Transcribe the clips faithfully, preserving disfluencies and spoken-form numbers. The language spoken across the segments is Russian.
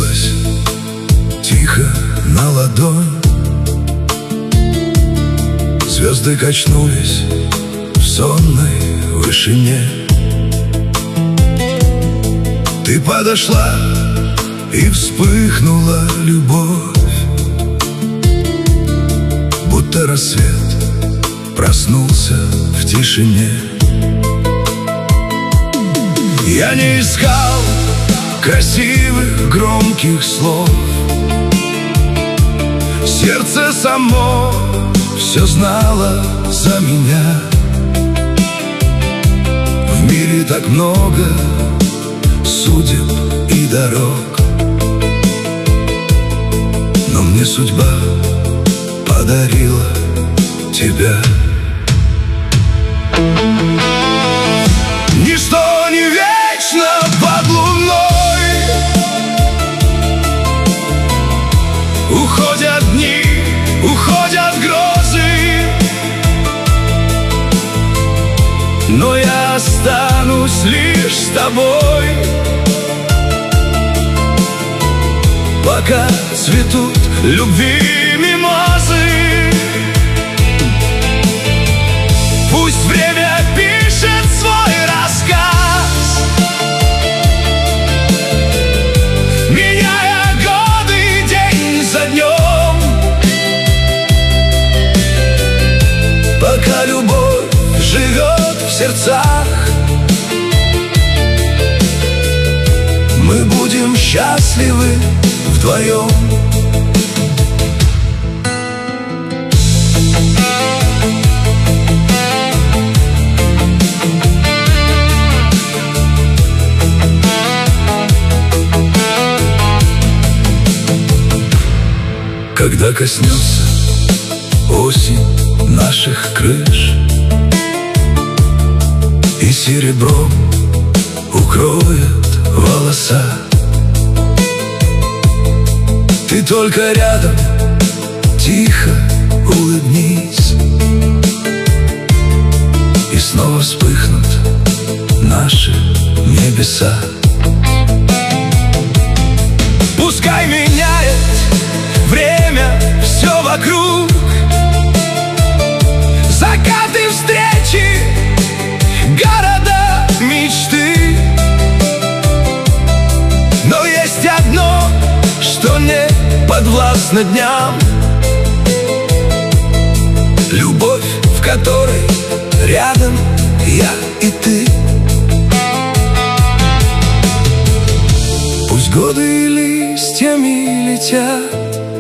опустилась тихо на ладонь. Звезды качнулись в сонной вышине. Ты подошла, и вспыхнула любовь, будто рассвет проснулся в тишине. Я не искал красивых громких слов, сердце само все знало за меня. В мире так много судеб и дорог, но мне судьба подарила тебя. Ничто не вечно под луной, уходят дни, уходят грозы, но я останусь лишь с тобой, пока цветут любви мимозы. Пусть время пишет свой рассказ, меняя годы день за днем, пока любовь живет в сердцах, мы будем счастливы вдвоем. Когда коснется осень наших крыш и серебром укроет волоса, ты только рядом тихо улыбнись, и снова вспыхнут наши небеса. Пускай меняет время все вокруг, закаты, встречи, города, мечты, но есть одно, что не подвластно дням: любовь, в которой рядом я и ты. Пусть годы листьями летят,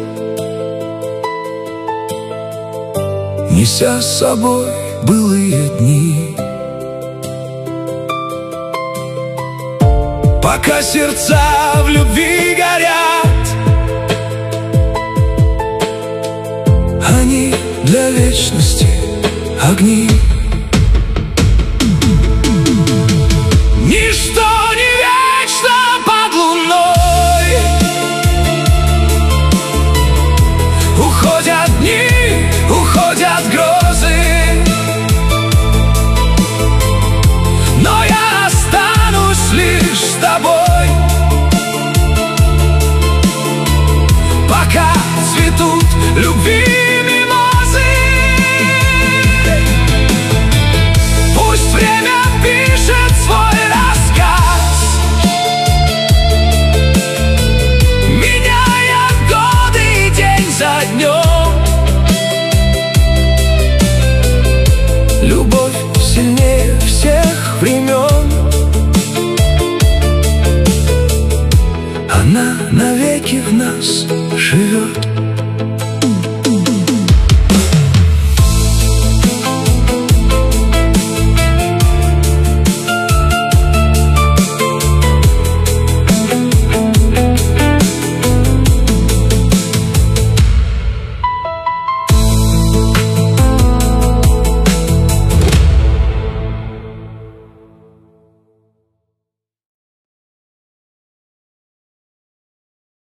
неся с собой былые дни, пока сердца в любви горят, они для вечности огни. Ничто не вечно под луной, уходят дни, уходят грозы, но я останусь лишь с тобой, пока цветут любви мимозы. Пусть время пишет свой рассказ, меняя годы день за днем. Любовь сильнее всех времен, она навеки в нас живет.